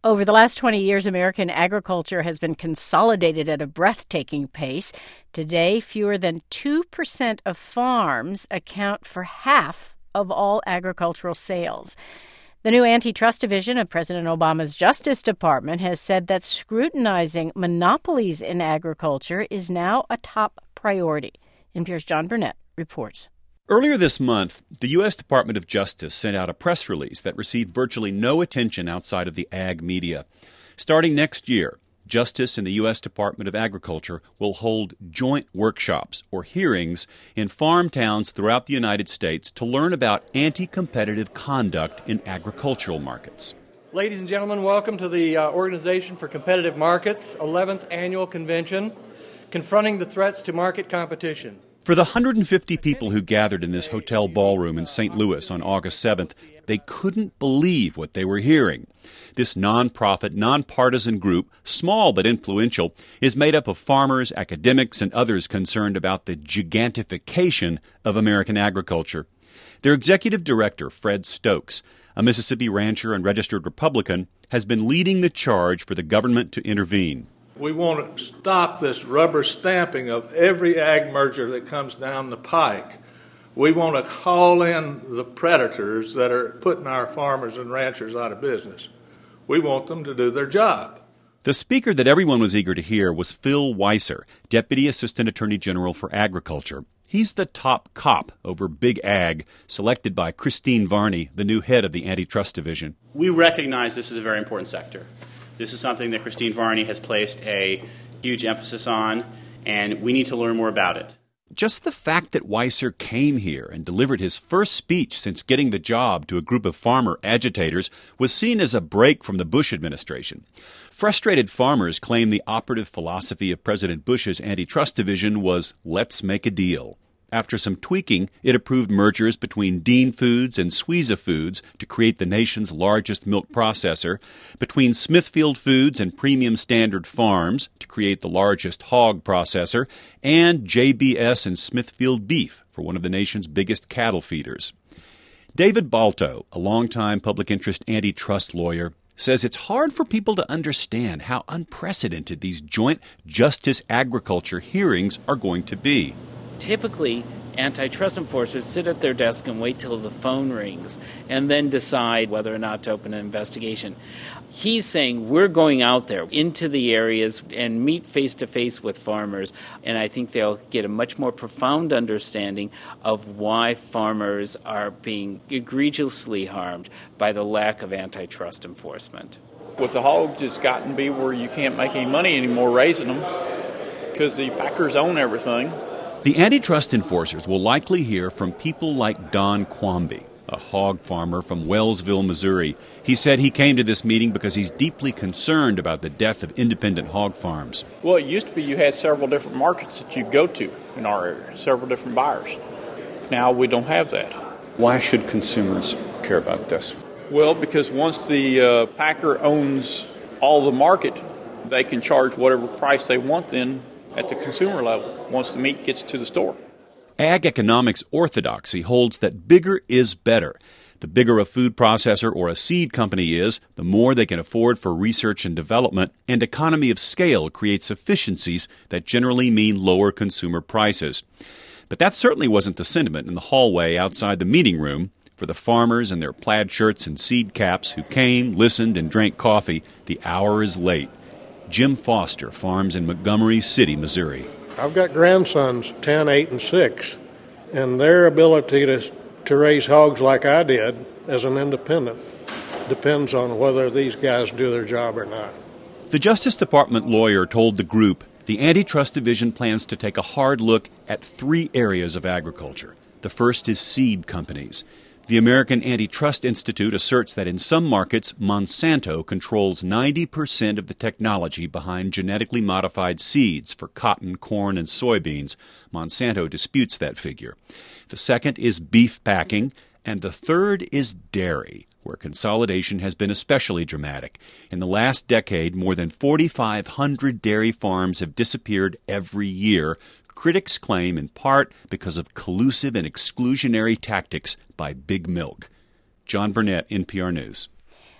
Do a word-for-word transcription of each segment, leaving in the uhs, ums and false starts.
Over the last twenty years, American agriculture has been consolidated at a breathtaking pace. Today, fewer than two percent of farms account for half of all agricultural sales. The new antitrust division of President Obama's Justice Department has said that scrutinizing monopolies in agriculture is now a top priority. N P R's John Burnett reports. Earlier this month, the U S Department of Justice sent out a press release that received virtually no attention outside of the ag media. Starting next year, Justice and the U S Department of Agriculture will hold joint workshops or hearings in farm towns throughout the United States to learn about anti-competitive conduct in agricultural markets. Ladies and gentlemen, welcome to the uh, Organization for Competitive Markets eleventh Annual Convention, Confronting the Threats to Market Competition. For the one hundred fifty people who gathered in this hotel ballroom in Saint Louis on August seventh, they couldn't believe what they were hearing. This nonprofit, nonpartisan group, small but influential, is made up of farmers, academics, and others concerned about the gigantification of American agriculture. Their executive director, Fred Stokes, a Mississippi rancher and registered Republican, has been leading the charge for the government to intervene. We want to stop this rubber stamping of every ag merger that comes down the pike. We want to call in the predators that are putting our farmers and ranchers out of business. We want them to do their job. The speaker that everyone was eager to hear was Phil Weiser, Deputy Assistant Attorney General for Agriculture. He's the top cop over Big Ag, selected by Christine Varney, the new head of the Antitrust Division. We recognize this is a very important sector. This is something that Christine Varney has placed a huge emphasis on, and we need to learn more about it. Just the fact that Weiser came here and delivered his first speech since getting the job to a group of farmer agitators was seen as a break from the Bush administration. Frustrated farmers claim the operative philosophy of President Bush's antitrust division was, let's make a deal. After some tweaking, it approved mergers between Dean Foods and Suiza Foods to create the nation's largest milk processor, between Smithfield Foods and Premium Standard Farms to create the largest hog processor, and J B S and Smithfield Beef for one of the nation's biggest cattle feeders. David Balto, a longtime public interest antitrust lawyer, says it's hard for people to understand how unprecedented these joint justice agriculture hearings are going to be. Typically, antitrust enforcers sit at their desk and wait till the phone rings and then decide whether or not to open an investigation. He's saying we're going out there into the areas and meet face-to-face with farmers, and I think they'll get a much more profound understanding of why farmers are being egregiously harmed by the lack of antitrust enforcement. With the hogs, it's gotten to be where you can't make any money anymore raising them because the packers own everything. The antitrust enforcers will likely hear from people like Don Quamby, a hog farmer from Wellsville, Missouri. He said he came to this meeting because he's deeply concerned about the death of independent hog farms. Well, it used to be you had several different markets that you go to in our area, several different buyers. Now we don't have that. Why should consumers care about this? Well, because once the uh, packer owns all the market, they can charge whatever price they want then at the consumer level once the meat gets to the store. Ag economics orthodoxy holds that bigger is better. The bigger a food processor or a seed company is, the more they can afford for research and development, and economy of scale creates efficiencies that generally mean lower consumer prices. But that certainly wasn't the sentiment in the hallway outside the meeting room. For the farmers in their plaid shirts and seed caps who came, listened, and drank coffee, the hour is late. Jim Foster farms in Montgomery City, Missouri. I've got grandsons, ten, eight, and six, and their ability to to raise hogs like I did as an independent depends on whether these guys do their job or not. The Justice Department lawyer told the group the Antitrust Division plans to take a hard look at three areas of agriculture. The first is seed companies. The American Antitrust Institute asserts that in some markets, Monsanto controls ninety percent of the technology behind genetically modified seeds for cotton, corn, and soybeans. Monsanto disputes that figure. The second is beef packing, and the third is dairy, where consolidation has been especially dramatic. In the last decade, more than forty-five hundred dairy farms have disappeared every year. Critics claim in part because of collusive and exclusionary tactics by Big Milk. John Burnett, N P R News.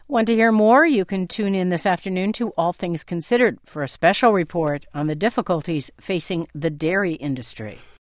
Want to hear more? You can tune in this afternoon to All Things Considered for a special report on the difficulties facing the dairy industry.